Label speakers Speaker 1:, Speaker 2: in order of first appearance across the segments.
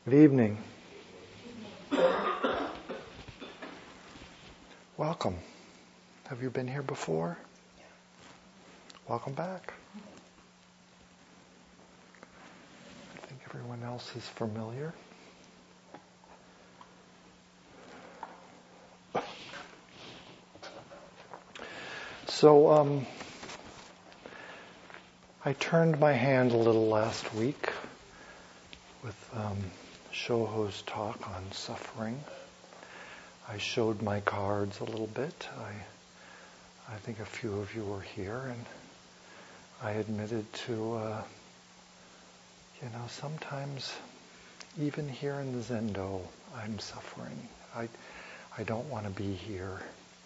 Speaker 1: Good evening. Welcome. Have you been here before? Welcome back. I think everyone else is familiar. So, I turned my hand a little last week with Shoho's talk on suffering. I showed my cards a little bit. I think a few of you were here, and I admitted to, sometimes even here in the Zendo, I'm suffering. I don't want to be here.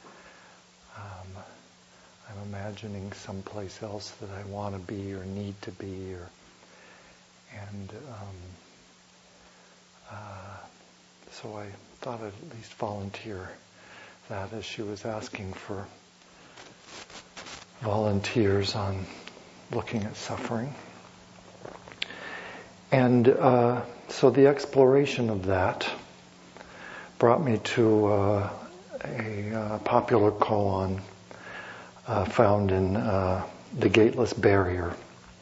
Speaker 1: I'm imagining someplace else that I want to be or need to be, so I thought I'd at least volunteer that, as she was asking for volunteers on looking at suffering. And so the exploration of that brought me to a popular koan found in The Gateless Barrier,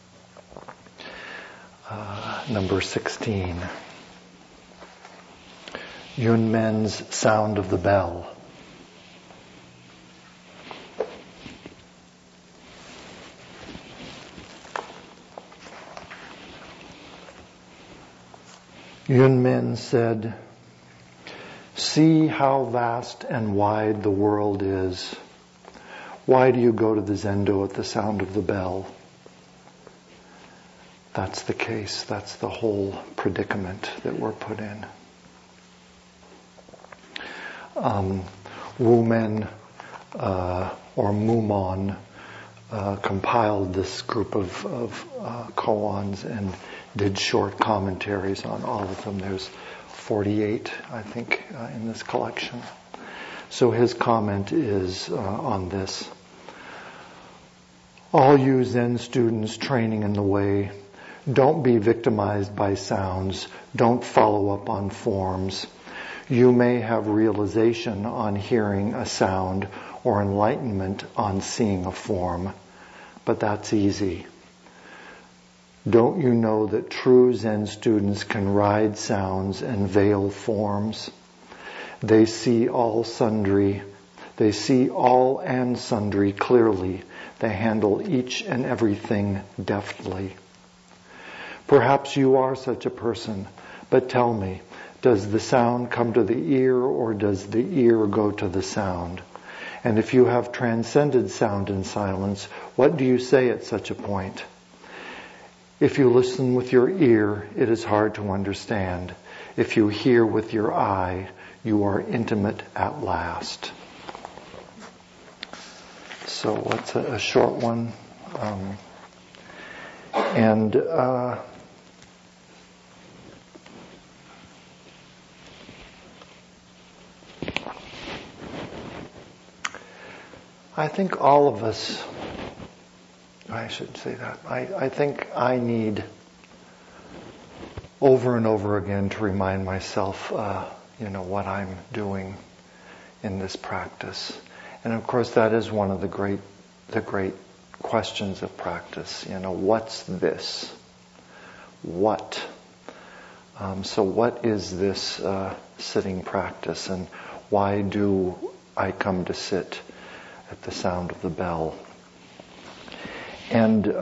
Speaker 1: number 16. Yunmen's Sound of the Bell. Yunmen said, "See how vast and wide the world is. Why do you go to the Zendo at the sound of the bell?" That's the case. That's the whole predicament that we're put in. Wumen or Mumon compiled this group of koans and did short commentaries on all of them. There's 48, I think, in this collection. So his comment is on this. All you Zen students training in the way, don't be victimized by sounds. Don't follow up on forms. You may have realization on hearing a sound or enlightenment on seeing a form, but that's easy. Don't you know that true Zen students can ride sounds and veil forms? They see all and sundry clearly. They handle each and everything deftly. Perhaps you are such a person, but tell me, does the sound come to the ear or does the ear go to the sound? And if you have transcended sound and silence, what do you say at such a point? If you listen with your ear, it is hard to understand. If you hear with your eye, you are intimate at last. So what's a short one? I think all of us, I shouldn't say that, I think I need over and over again to remind myself, what I'm doing in this practice. And of course that is one of the great questions of practice. What's this? What? So what is this sitting practice, and why do I come to sit at the sound of the bell? And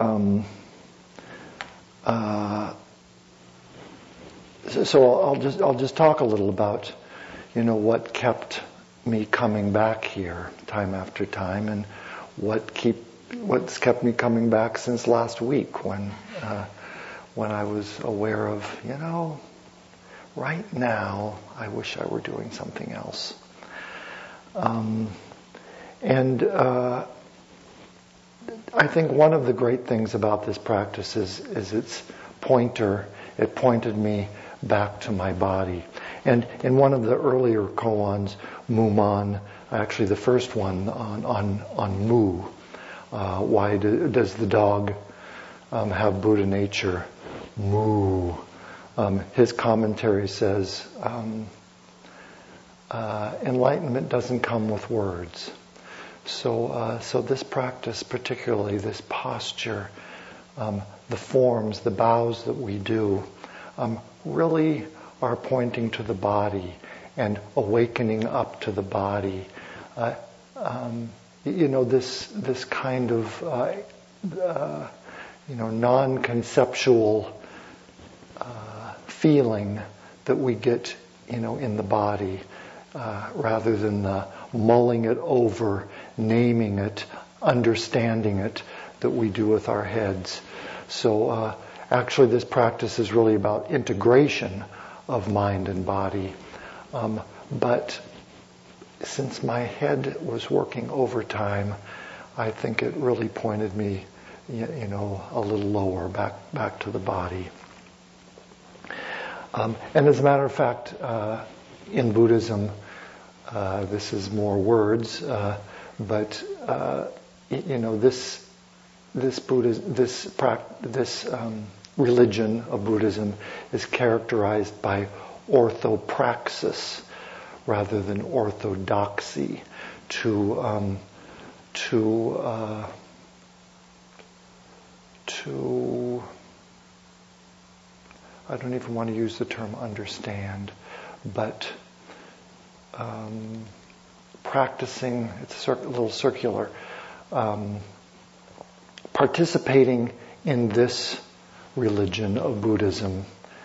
Speaker 1: so I'll just talk a little about what kept me coming back here time after time, and what's kept me coming back since last week when I was aware of right now I wish I were doing something else. I think one of the great things about this practice is its pointer. It pointed me back to my body. And in one of the earlier koans, Muman, actually the first one on Mu, why does the dog have Buddha nature? Mu. His commentary says, enlightenment doesn't come with words. So this practice, particularly this posture, the forms, the bows that we do, really are pointing to the body and awakening up to the body. This kind of non-conceptual feeling that we get, in the body, rather than the mulling it over, naming it, understanding it, that we do with our heads. So actually this practice is really about integration of mind and body. But since my head was working overtime, I think it really pointed me, a little lower, back to the body. And as a matter of fact, in Buddhism, this is more words, but this religion of Buddhism is characterized by orthopraxis rather than orthodoxy. I don't even want to use the term understand, but practicing, it's a little circular, participating in this religion of Buddhism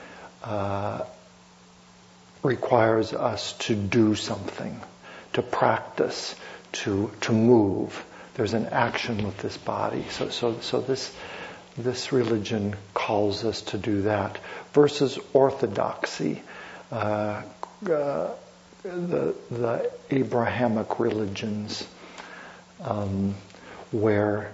Speaker 1: requires us to do something, to practice, to move. There's an action with this body. So this religion calls us to do that. Versus orthodoxy, the Abrahamic religions, where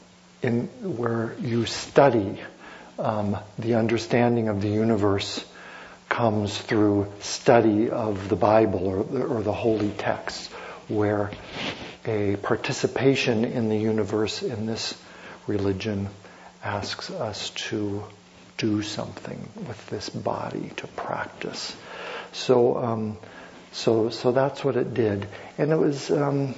Speaker 1: you study, the understanding of the universe comes through study of the Bible or the holy texts, where a participation in the universe in this religion asks us to do something with this body, to practice. So that's what it did. And it was,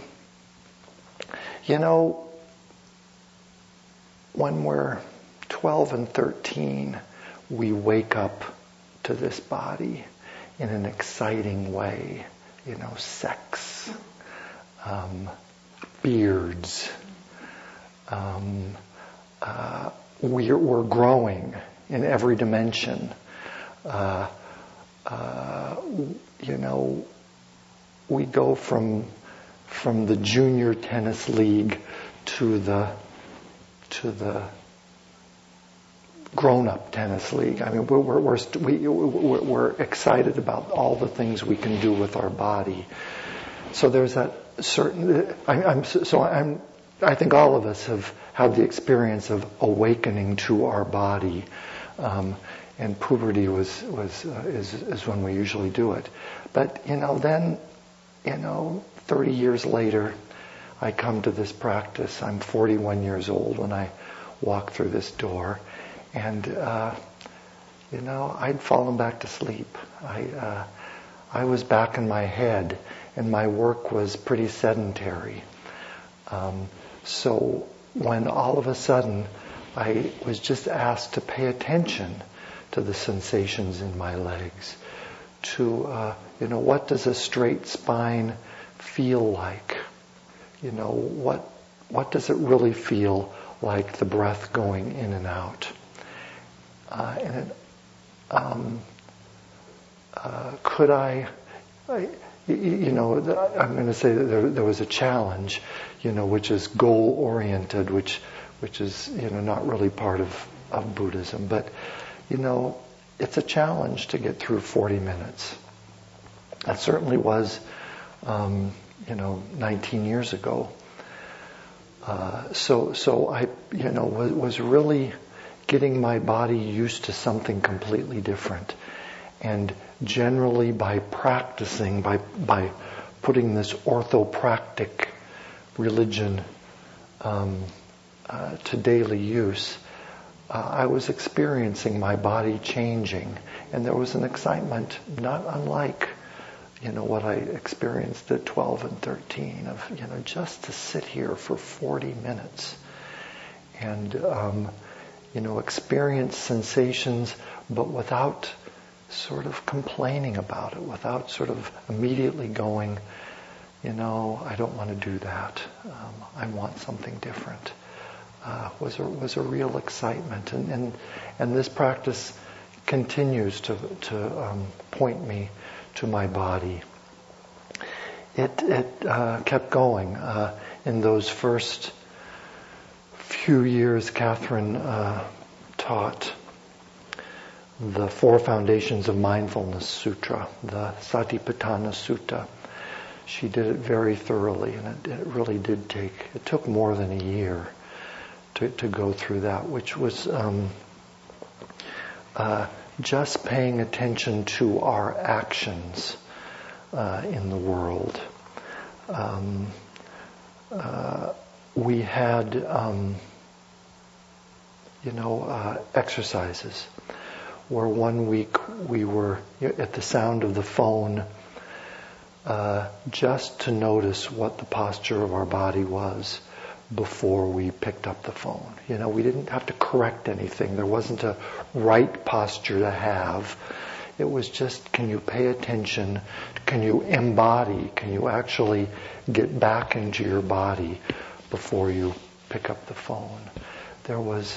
Speaker 1: when we're 12 and 13, we wake up to this body in an exciting way. Sex, beards, we're growing in every dimension. We go from the junior tennis league to the grown-up tennis league. I mean, we're excited about all the things we can do with our body. So there's that certain. I think all of us have had the experience of awakening to our body, and puberty is when we usually do it. But then 30 years later, I come to this practice. I'm 41 years old when I walk through this door, and I'd fallen back to sleep. I was back in my head, and my work was pretty sedentary. So when all of a sudden I was just asked to pay attention to the sensations in my legs, to what does a straight spine feel like? What does it really feel like, the breath going in and out? Could I I'm going to say that there was a challenge, which is goal-oriented, which is, not really part of Buddhism. But, it's a challenge to get through 40 minutes. That certainly was, 19 years ago. So I, was really getting my body used to something completely different. And generally by practicing, by putting this orthopractic religion to daily use, I was experiencing my body changing, and there was an excitement not unlike, what I experienced at 12 and 13 of, just to sit here for 40 minutes and, experience sensations, but without sort of complaining about it, without sort of immediately going, I don't want to do that. I want something different. Was a real excitement, and this practice continues to point me to my body. It kept going in those first few years. Catherine taught the Four Foundations of Mindfulness Sutra, the Satipatthana Sutta. She did it very thoroughly, and it really did it took more than a year to go through that, which was just paying attention to our actions in the world. We had, exercises where 1 week we were at the sound of the phone, just to notice what the posture of our body was before we picked up the phone. We didn't have to correct anything. There wasn't a right posture to have. It was just, can you pay attention? Can you embody? Can you actually get back into your body before you pick up the phone? There was,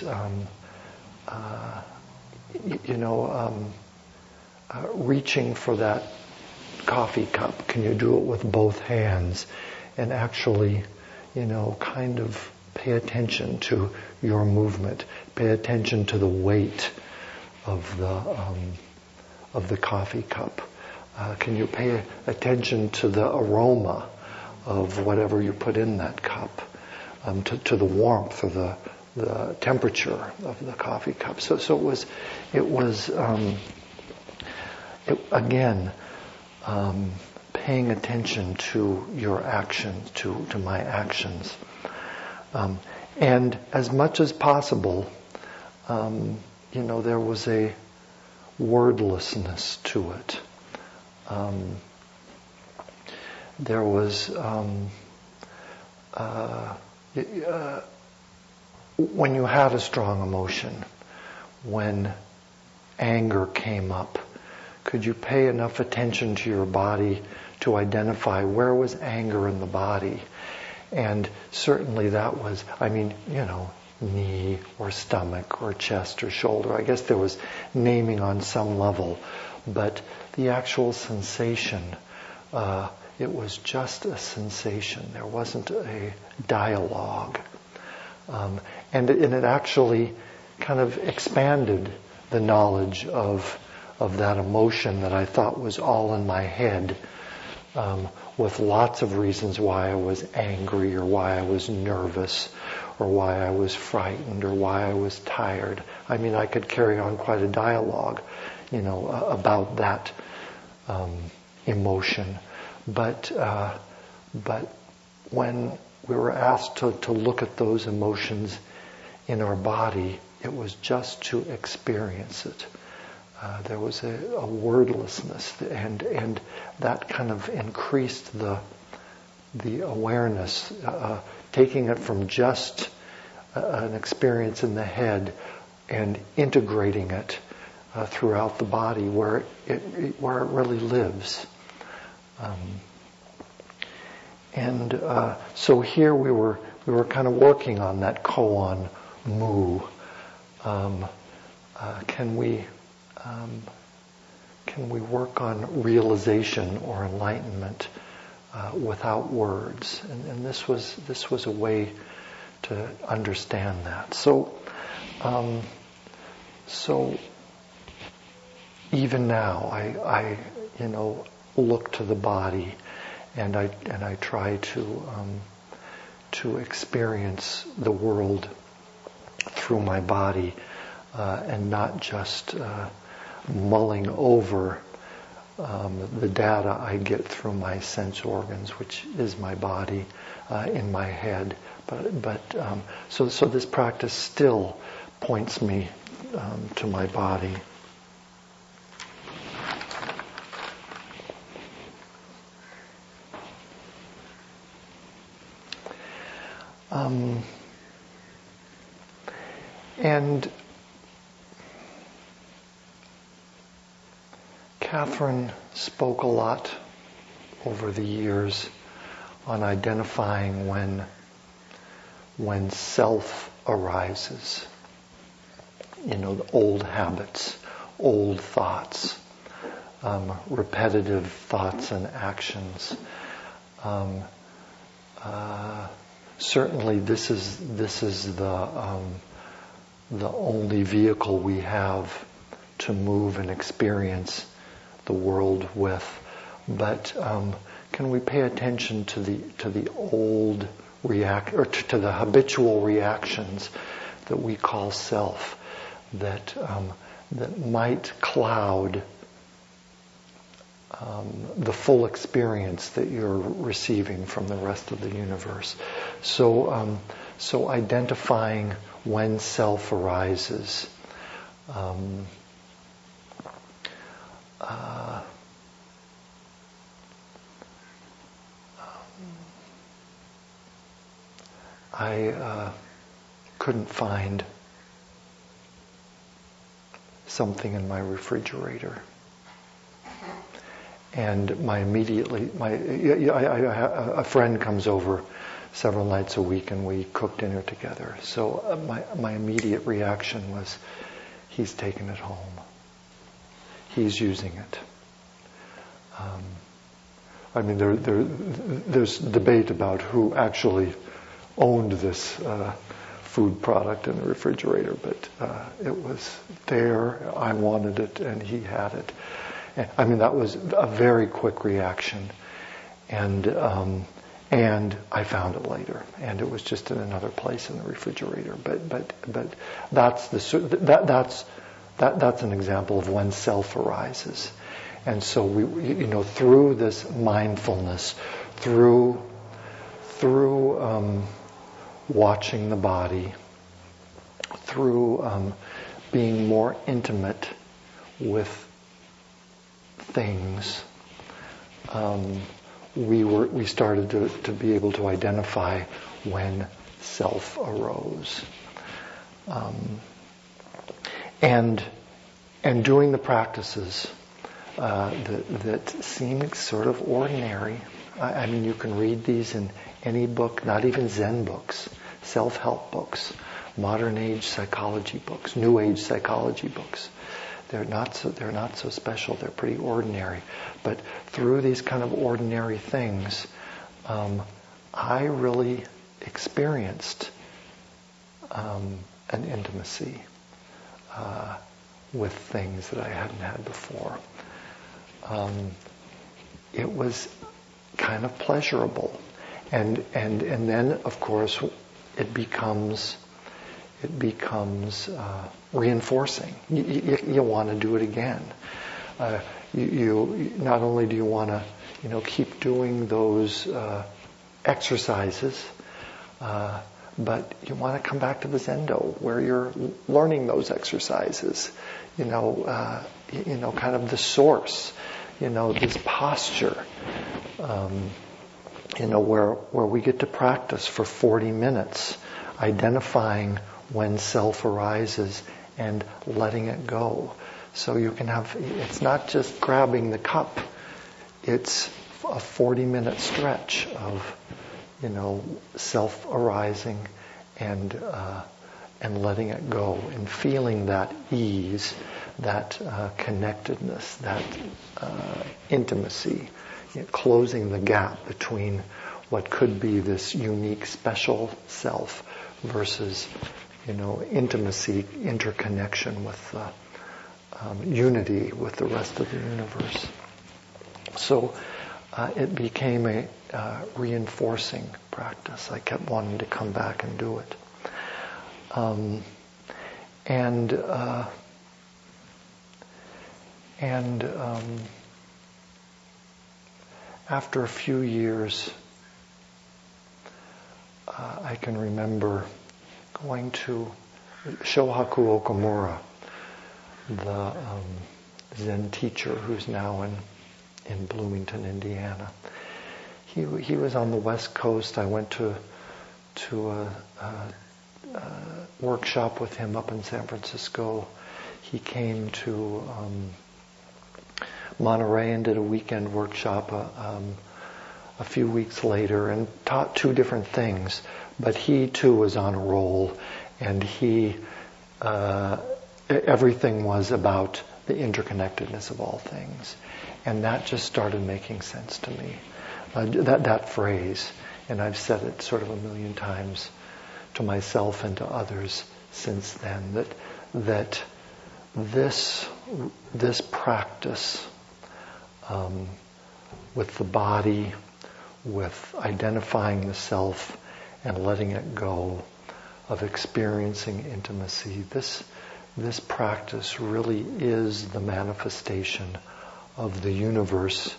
Speaker 1: reaching for that coffee cup. Can you do it with both hands and actually, kind of pay attention to your movement. Pay attention to the weight of the coffee cup. Can you pay attention to the aroma of whatever you put in that cup? To the warmth or the temperature of the coffee cup. So it was again. Paying attention to your actions, to my actions. And as much as possible, there was a wordlessness to it. There was, when you had a strong emotion, when anger came up, could you pay enough attention to your body to identify where was anger in the body? And certainly that was, knee or stomach or chest or shoulder. I guess there was naming on some level, but the actual sensation, it was just a sensation. There wasn't a dialogue. And it actually kind of expanded the knowledge of that emotion that I thought was all in my head, with lots of reasons why I was angry or why I was nervous or why I was frightened or why I was tired. I could carry on quite a dialogue, about that emotion. But when we were asked to look at those emotions in our body, it was just to experience it. There was a wordlessness, and that kind of increased the awareness, taking it from just an experience in the head and integrating it throughout the body where it really lives. So here we were kind of working on that koan mu. Can we work on realization or enlightenment without words? And this was a way to understand that. So even now, I look to the body, and I try to experience the world through my body, and not just mulling over the data I get through my sense organs, which is my body in my head. So this practice still points me to my body. And Catherine spoke a lot over the years on identifying when self arises. The old habits, old thoughts, repetitive thoughts and actions. Certainly, this is the only vehicle we have to move and experience the world with. But can we pay attention to the old to the habitual reactions that we call self, that might cloud the full experience that you're receiving from the rest of the universe. So identifying when self arises. I couldn't find something in my refrigerator. And a friend comes over several nights a week and we cook dinner together. So my immediate reaction was, he's taken it home. He's using it. There's debate about who actually owned this food product in the refrigerator, but it was there. I wanted it, and he had it. That was a very quick reaction, and I found it later, and it was just in another place in the refrigerator. But that's an example of when self arises, and so we through this mindfulness, through watching the body, through being more intimate with things, we started to be able to identify when self arose, and doing the practices that seem sort of ordinary. You can read these in any book, not even Zen books, self-help books, modern age psychology books, new age psychology books. They're not so special. They're pretty ordinary. But through these kind of ordinary things, I really experienced an intimacy with things that I hadn't had before. It was kind of pleasurable, and then of course it becomes reinforcing. You want to do it again. You not only do you want to keep doing those exercises, but you want to come back to the Zendo where you're learning those exercises. Kind of the source. This posture. Where we get to practice for 40 minutes, identifying when self arises and letting it go. So you can it's not just grabbing the cup, it's a 40-minute stretch of, self arising and letting it go, and feeling that ease, that connectedness, that intimacy, closing the gap between what could be this unique, special self versus, intimacy, interconnection with unity with the rest of the universe. So it became a reinforcing practice. I kept wanting to come back and do it. After a few years, I can remember going to Shohaku Okamura, the Zen teacher who's now in Bloomington, Indiana. He was on the West Coast. I went to a workshop with him up in San Francisco. He came to Monterey and did a weekend workshop a few weeks later and taught two different things. But he too was on a roll, and everything was about the interconnectedness of all things. And that just started making sense to me. That phrase, and I've said it sort of a million times to myself and to others since then, that this practice with the body, with identifying the self and letting it go, of experiencing intimacy, this practice really is the manifestation of the universe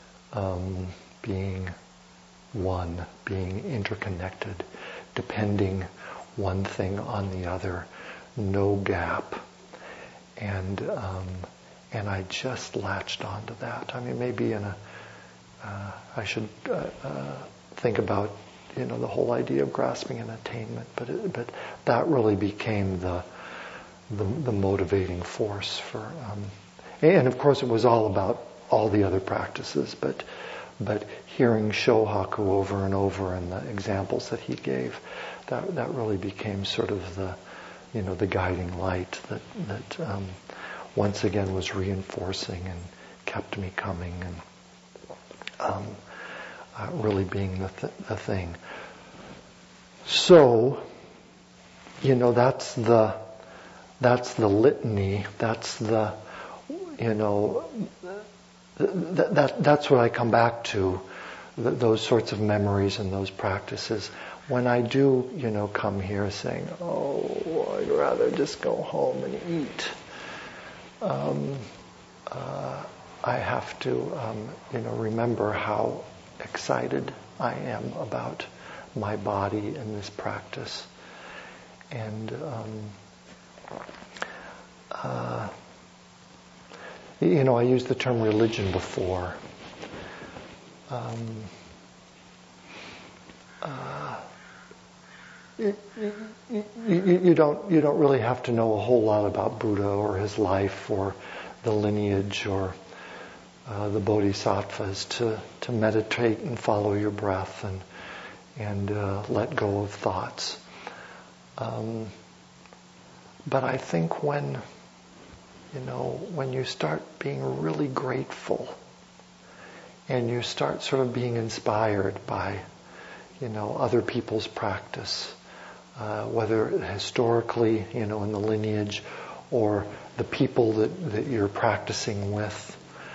Speaker 1: being one, being interconnected, depending one thing on the other, no gap. And I just latched onto that. I mean, maybe I should think about the whole idea of grasping and attainment, but that really became the motivating force for. And of course, it was all about all the other practices, but hearing Shohaku over and over and the examples that he gave, that really became sort of the guiding light that once again was reinforcing and kept me coming and really being the thing. So, that's the litany. That's that's what I come back to, those sorts of memories and those practices. When I do, come here saying, "Oh, I'd rather just go home and eat," I have to, remember how excited I am about my body in this practice, and I used the term religion before. You don't really have to know a whole lot about Buddha or his life or the lineage or the bodhisattvas to meditate and follow your breath and let go of thoughts. But I think when you start being really grateful and you start sort of being inspired by, other people's practice, whether historically, in the lineage or the people that you're practicing with,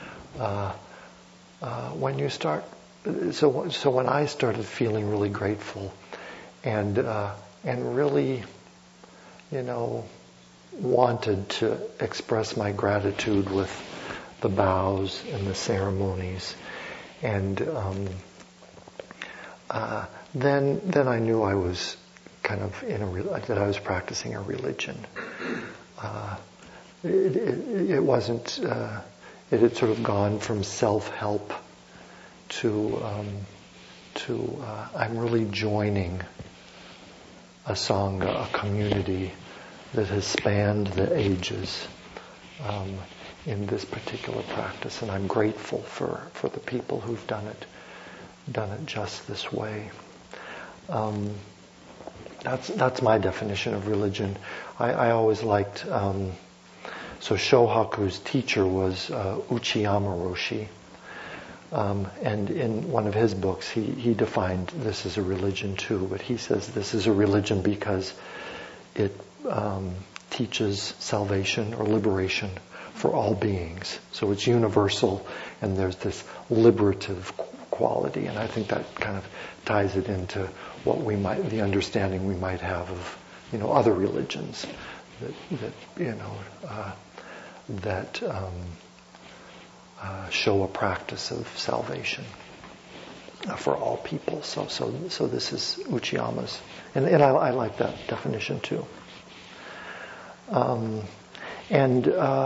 Speaker 1: when you start, so when I started feeling really grateful and really, wanted to express my gratitude with the bows and the ceremonies, and then I knew I was kind of that I was practicing a religion. It wasn't. It had sort of gone from self-help to I'm really joining a sangha, a community that has spanned the ages in this particular practice, and I'm grateful for the people who've done it just this way. That's my definition of religion. I always liked. So Shohaku's teacher was Uchiyama Roshi, and in one of his books he defined this as a religion too. But he says this is a religion because it teaches salvation or liberation for all beings. So it's universal, and there's this liberative quality, and I think that kind of ties it into the understanding we might have of, other religions that show a practice of salvation for all people. So this is Uchiyama's, and I like that definition too. Um, and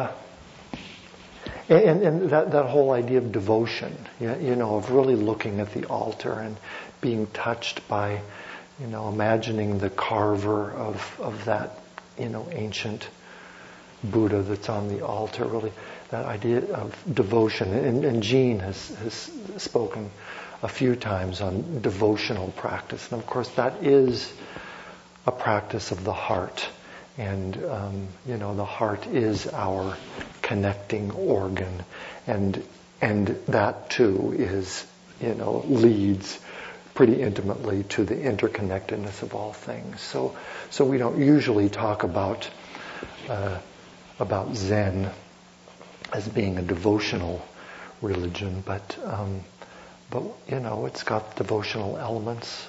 Speaker 1: that whole idea of devotion, of really looking at the altar and being touched by, imagining the carver of that, ancient Buddha that's on the altar, really that idea of devotion. And Jean has spoken a few times on devotional practice. And of course that is a practice of the heart. And, the heart is our connecting organ. And that too is, leads pretty intimately to the interconnectedness of all things. So we don't usually talk about Zen as being a devotional religion, but it's got devotional elements.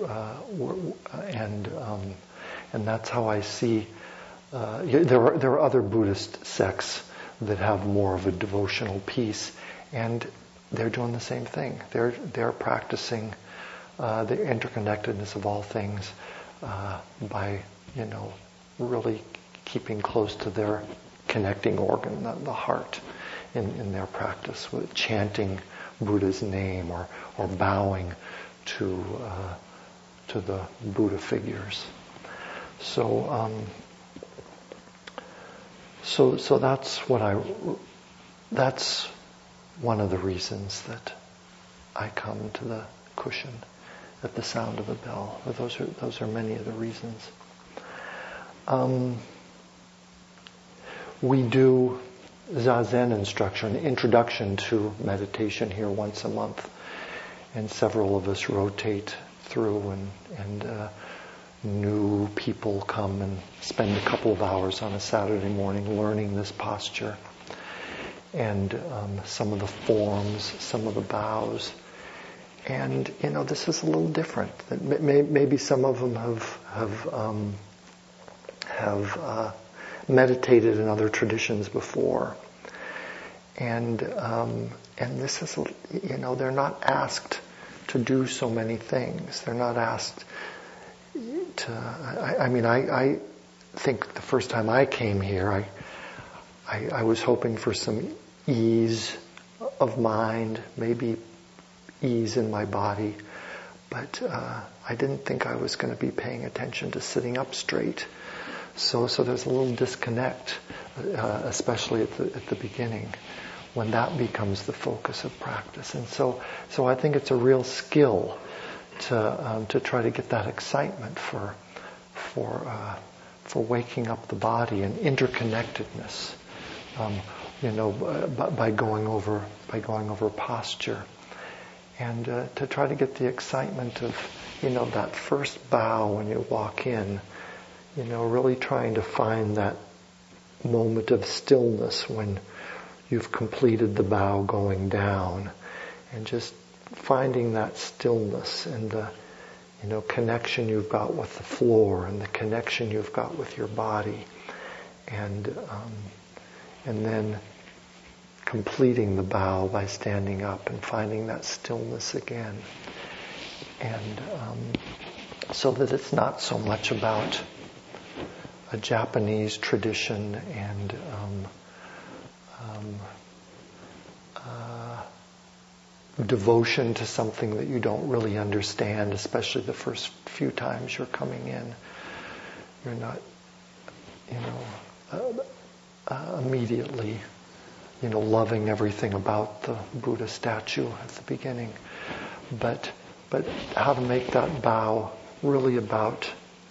Speaker 1: And that's how I see. There are other Buddhist sects that have more of a devotional piece, and they're doing the same thing. They're practicing the interconnectedness of all things by really keeping close to their connecting organ, the heart, in their practice, with chanting Buddha's name or bowing to the Buddha figures. So that's one of the reasons that I come to the cushion at the sound of the bell. Those are many of the reasons. We do Zazen instruction, introduction to meditation here once a month, and several of us rotate through, and new people come and spend a couple of hours on a Saturday morning learning this posture, and some of the forms, some of the bows. And this is a little different. Maybe some of them have meditated in other traditions before, and this is they're not asked to do so many things. They're not asked to. I think the first time I came here, I was hoping for some ease of mind, maybe ease in my body, but I didn't think I was going to be paying attention to sitting up straight. So there's a little disconnect, especially at the beginning, when that becomes the focus of practice. And so I think it's a real skill to try to get that excitement for waking up the body and interconnectedness, by going over posture, and to try to get the excitement of that first bow when you walk in. Really trying to find that moment of stillness when you've completed the bow going down, and just finding that stillness and the connection you've got with the floor and the connection you've got with your body, and then completing the bow by standing up and finding that stillness again, and so that it's not so much about a Japanese tradition and devotion to something that you don't really understand, especially the first few times you're coming in. You're not, immediately, loving everything about the Buddha statue at the beginning, but how to make that bow really about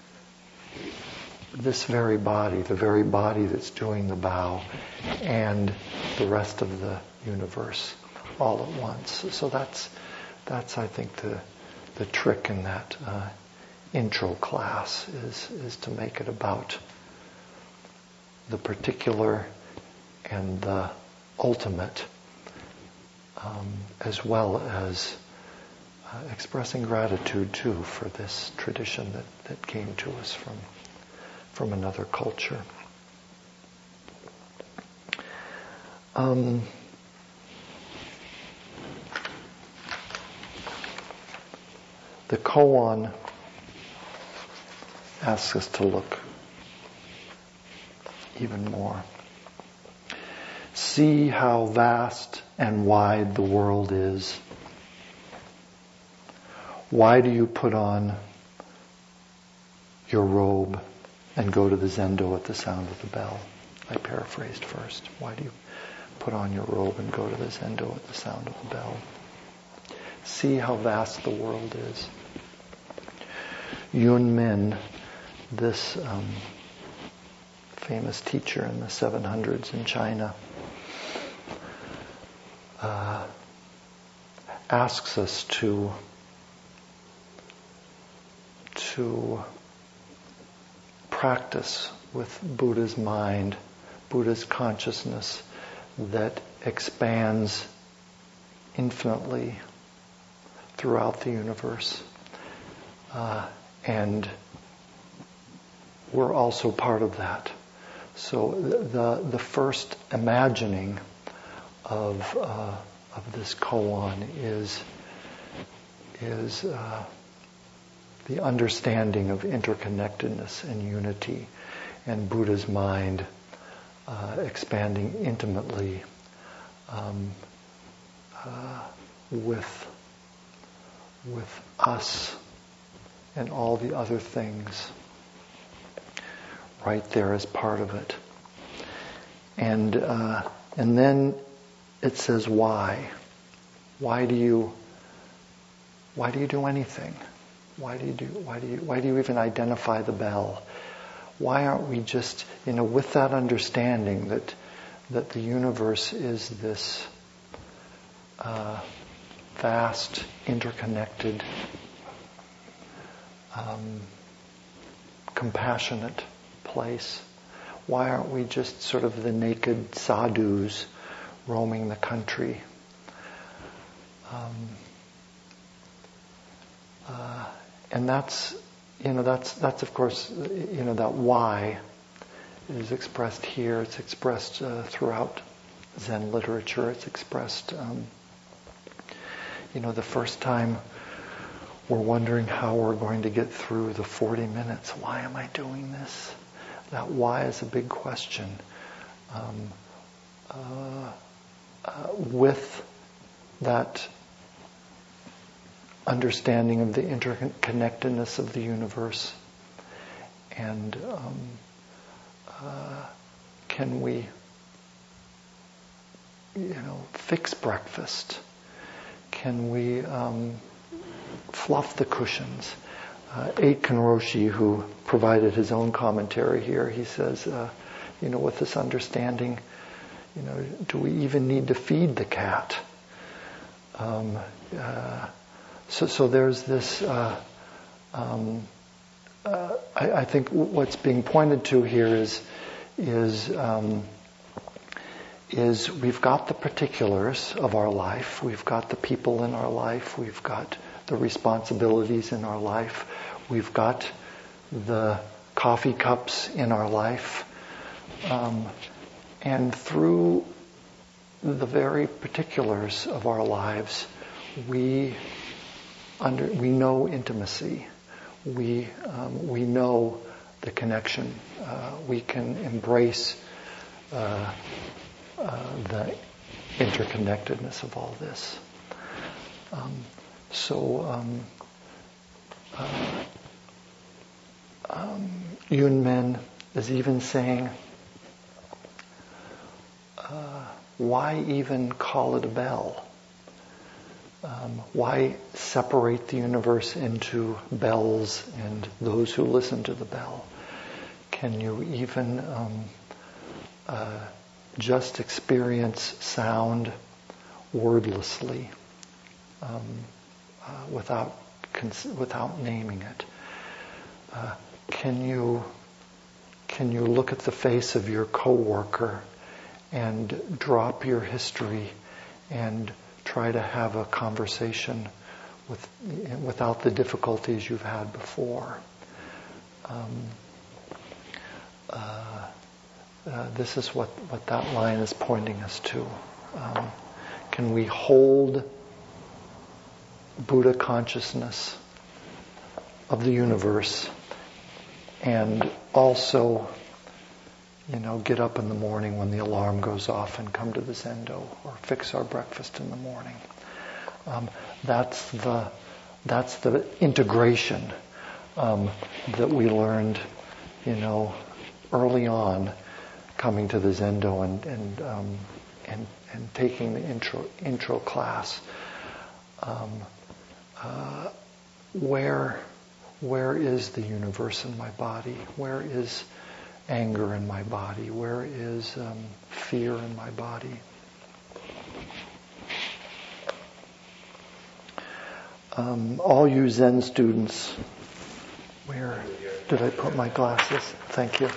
Speaker 1: this very body, the very body that's doing the bow, and the rest of the universe all at once. So that's I think the trick in that intro class is to make it about the particular and the ultimate, as well as expressing gratitude too for this tradition that came to us from another culture. The koan asks us to look even more. See how vast and wide the world is. Why do you put on your robe and go to the zendo at the sound of the bell? I paraphrased first. Why do you put on your robe and go to the zendo at the sound of the bell? See how vast the world is. Yun Min, this famous teacher in the 700s in China, asks us to practice with Buddha's mind, Buddha's consciousness that expands infinitely throughout the universe. And we're also part of that. So the first imagining of this koan is the understanding of interconnectedness and unity, and Buddha's mind expanding intimately with us and all the other things right there as part of it. And then it says why. Why do you do anything? Why do you even identify the bell? Why aren't we just, with that understanding that the universe is this vast, interconnected, compassionate place? Why aren't we just sort of the naked sadhus roaming the country? And that's of course, that why is expressed here. It's expressed throughout Zen literature. It's expressed, the first time we're wondering how we're going to get through the 40 minutes. Why am I doing this? That why is a big question. With that understanding of the interconnectedness of the universe, and can we, fix breakfast? Can we fluff the cushions? Aitken Roshi, who provided his own commentary here, he says, with this understanding, do we even need to feed the cat? So there's this, I think what's being pointed to here is we've got the particulars of our life, we've got the people in our life, we've got the responsibilities in our life, we've got the coffee cups in our life, and through the very particulars of our lives, we know intimacy. We know the connection. We can embrace the interconnectedness of all this. Yun Men is even saying, why even call it a bell? Why separate the universe into bells and those who listen to the bell? Can you even just experience sound wordlessly, without naming it? Can you look at the face of your coworker and drop your history and try to have a conversation without the difficulties you've had before? This is what that line is pointing us to. Can we hold Buddha consciousness of the universe and also get up in the morning when the alarm goes off and come to the Zendo, or fix our breakfast in the morning. That's the integration that we learned, early on, coming to the Zendo and taking the intro class. Where is the universe in my body? Where is anger in my body? Where is fear in my body? All you Zen students, where did I put my glasses? Thank you.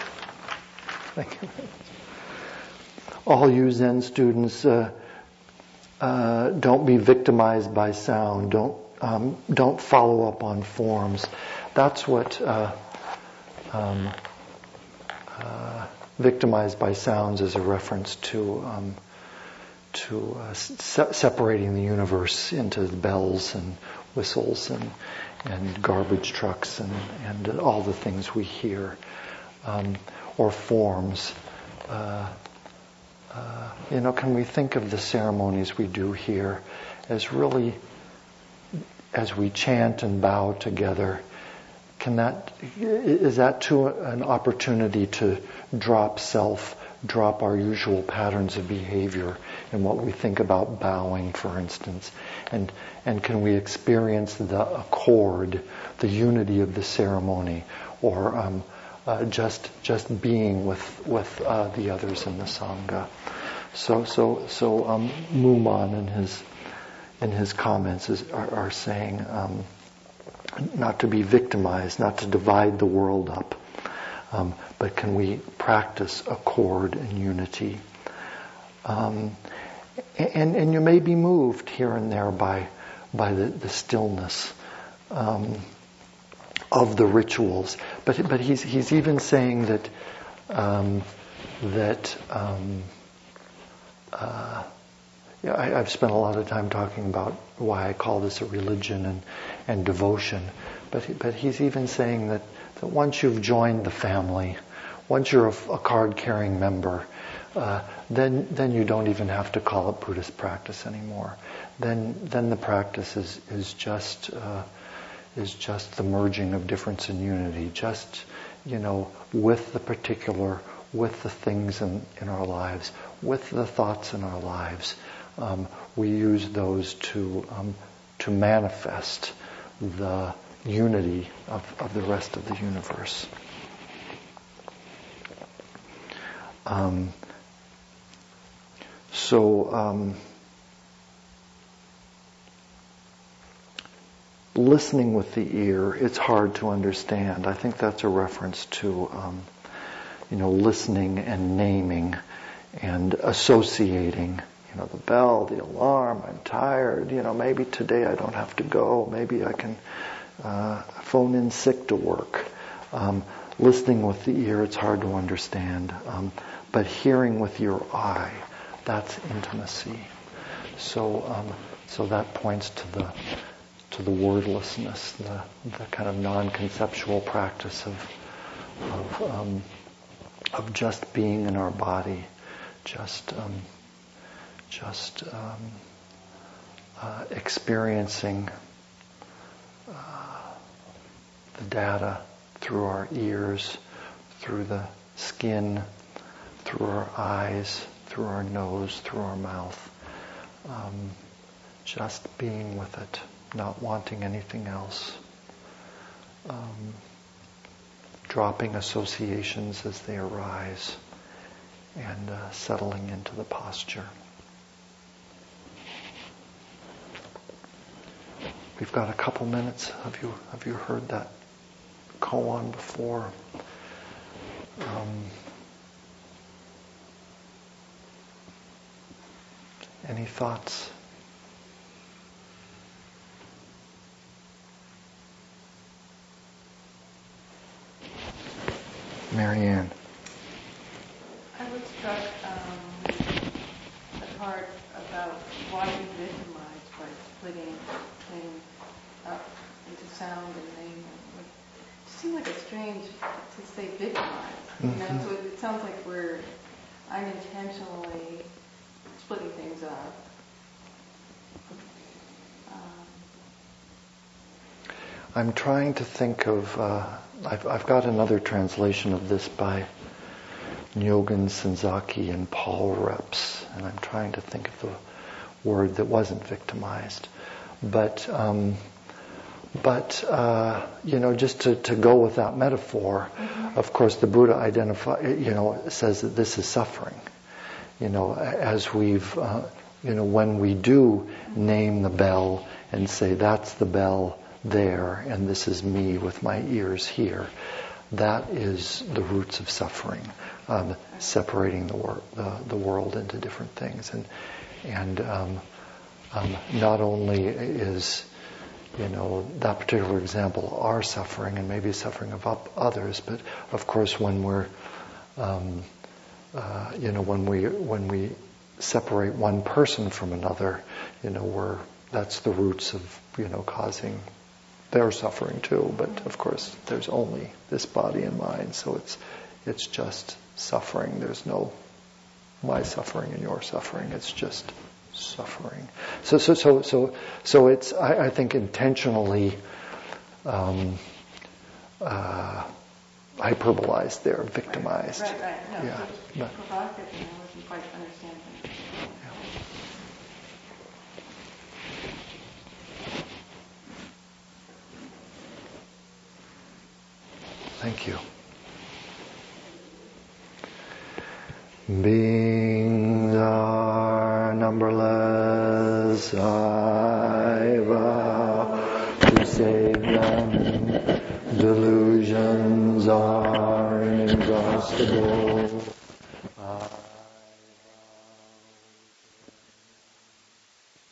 Speaker 1: All you Zen students, don't be victimized by sound. Don't follow up on forms. That's what victimized by sounds is a reference to separating the universe into bells and whistles and garbage trucks and all the things we hear, or forms. Can we think of the ceremonies we do here as really, as we chant and bow together, is that too an opportunity to drop self, drop our usual patterns of behavior in what we think about bowing, for instance, and can we experience the accord, the unity of the ceremony, or just being with the others in the Sangha. So Muman in his comments are saying not to be victimized, not to divide the world up, but can we practice accord and unity? And you may be moved here and there by the stillness of the rituals, but he's even saying that I've spent a lot of time talking about why I call this a religion and devotion, but he's even saying that once you've joined the family, once you're a card-carrying member, then you don't even have to call it Buddhist practice anymore. Then the practice is just the merging of difference and unity, just with the particular, with the things in our lives, with the thoughts in our lives. We use those to manifest the unity of the rest of the universe. Listening with the ear, it's hard to understand. I think that's a reference to listening and naming and associating. The bell, the alarm, I'm tired, maybe today I don't have to go, maybe I can phone in sick to work. Listening with the ear, it's hard to understand. But hearing with your eye, that's intimacy. So that points to the wordlessness, the kind of non-conceptual practice of just being in our body, just experiencing the data through our ears, through the skin, through our eyes, through our nose, through our mouth. Just being with it, not wanting anything else. Dropping associations as they arise and settling into the posture. We've got a couple minutes. Have you heard that koan before? Any thoughts? Marianne.
Speaker 2: I was struck the part about why we victimize by splitting things up into sound and name. It seemed like it's strange to say victimize.
Speaker 1: Mm-hmm.
Speaker 2: So it sounds like we're unintentionally splitting things up.
Speaker 1: I'm trying to think of, I've got another translation of this by Nyogen Senzaki and Paul Reps, and I'm trying to think of the word that wasn't victimized. But just to go with that metaphor, of course, the Buddha says that this is suffering. As we've, when we do name the bell and say, that's the bell there, and this is me with my ears here, that is the roots of suffering, separating the world into different things. And not only is that particular example our suffering and maybe suffering of others, but of course when we're when we separate one person from another, that's the roots of causing their suffering too. But of course there's only this body and mind, so it's just suffering. There's no my suffering and your suffering. It's just suffering. So it's I think intentionally hyperbolized there, victimized.
Speaker 2: Right. No,
Speaker 1: yeah.
Speaker 2: it was provocative, and I wasn't quite understanding.
Speaker 1: Yeah. Thank you. Beings are numberless, I vow to save them. Delusions are inexhaustible,